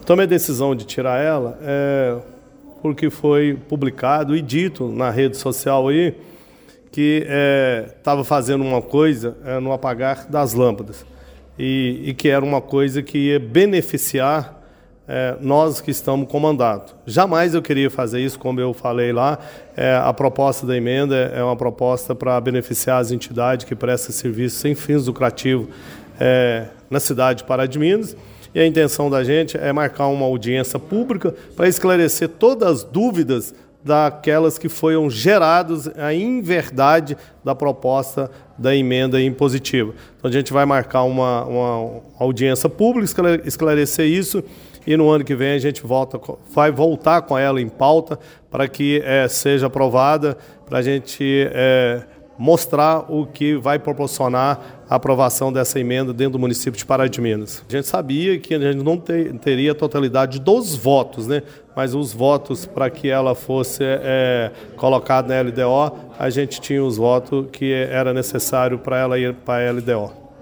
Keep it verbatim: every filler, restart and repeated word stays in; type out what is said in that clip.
Tomei a decisão de tirar ela é, porque foi publicado e dito na rede social aí que estava é, fazendo uma coisa é, no apagar das lâmpadas e, e que era uma coisa que ia beneficiar é, nós que estamos com mandato. Jamais eu queria fazer isso, como eu falei lá. É, a proposta da emenda é uma proposta para beneficiar as entidades que prestam serviços sem fins lucrativos é, na cidade de Pará de Minas. E a intenção da gente é marcar uma audiência pública para esclarecer todas as dúvidas daquelas que foram geradas a inverdade da proposta da emenda impositiva. Então a gente vai marcar uma, uma audiência pública, esclarecer isso, e no ano que vem a gente volta, vai voltar com ela em pauta para que é, seja aprovada, para a gente é, mostrar o que vai proporcionar a aprovação dessa emenda dentro do município de Pará de Minas. A gente sabia que a gente não ter, teria a totalidade dos votos, né? Mas os votos para que ela fosse é, colocada na L D O, a gente tinha os votos que era necessário para ela ir para a L D O.